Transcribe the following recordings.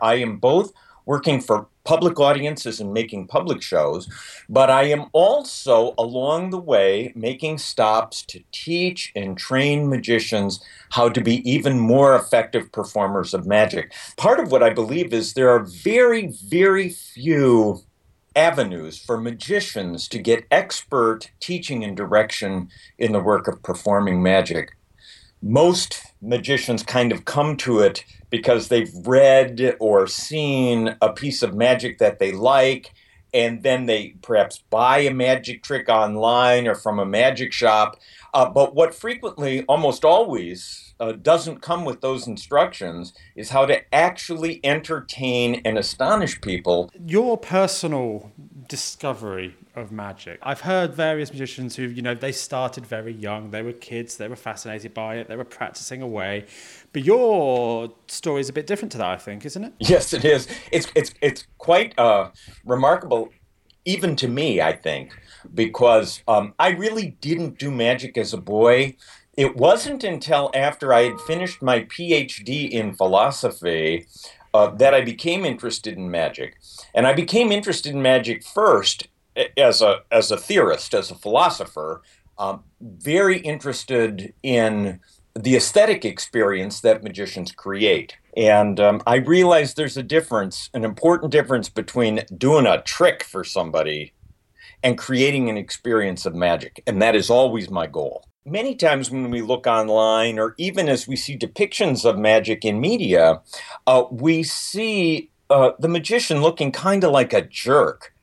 I am both working for public audiences and making public shows, but I am also along the way making stops to teach and train magicians how to be even more effective performers of magic. Part of what I believe is there are very, very few avenues for magicians to get expert teaching and direction in the work of performing magic. Most magicians kind of come to it because they've read or seen a piece of magic that they like, and then they perhaps buy a magic trick online or from a magic shop. But what frequently, almost always, doesn't come with those instructions is how to actually entertain and astonish people. Your personal discovery of magic. I've heard various magicians who, they started very young, they were kids, they were fascinated by it, they were practicing away. But your story is a bit different to that, I think, isn't it? Yes, it is. It's quite remarkable, even to me, I think, because I really didn't do magic as a boy. It wasn't until after I had finished my PhD in philosophy that I became interested in magic. And I became interested in magic first as a theorist, as a philosopher, very interested in the aesthetic experience that magicians create. And I realized there's a difference, an important difference between doing a trick for somebody and creating an experience of magic. And that is always my goal. Many times when we look online, or even as we see depictions of magic in media, we see the magician looking kind of like a jerk,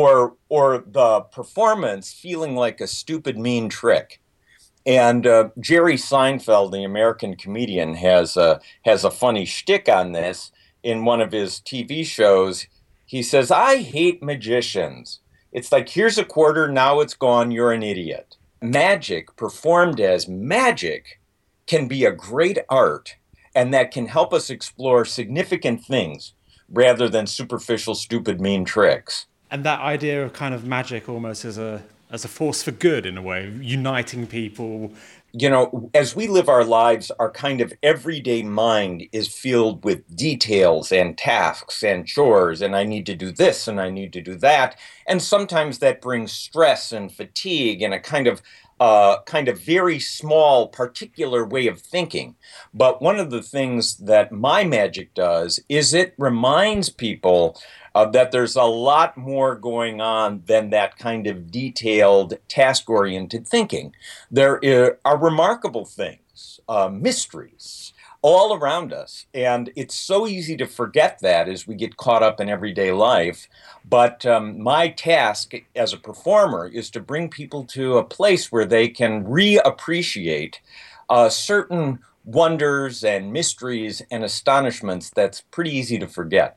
or the performance feeling like a stupid, mean trick. And Jerry Seinfeld, the American comedian, has a funny shtick on this in one of his TV shows. He says, "I hate magicians. It's like, here's a quarter, now it's gone, you're an idiot." Magic, performed as magic, can be a great art, and that can help us explore significant things rather than superficial, stupid, mean tricks. And that idea of kind of magic almost as a force for good in a way, uniting people. As we live our lives, our kind of everyday mind is filled with details and tasks and chores, and I need to do this and I need to do that. And sometimes that brings stress and fatigue and a kind of very small, particular way of thinking. But one of the things that my magic does is it reminds people that there's a lot more going on than that kind of detailed, task-oriented thinking. There are remarkable things, mysteries, all around us. And it's so easy to forget that as we get caught up in everyday life. But my task as a performer is to bring people to a place where they can reappreciate certain wonders and mysteries and astonishments that's pretty easy to forget.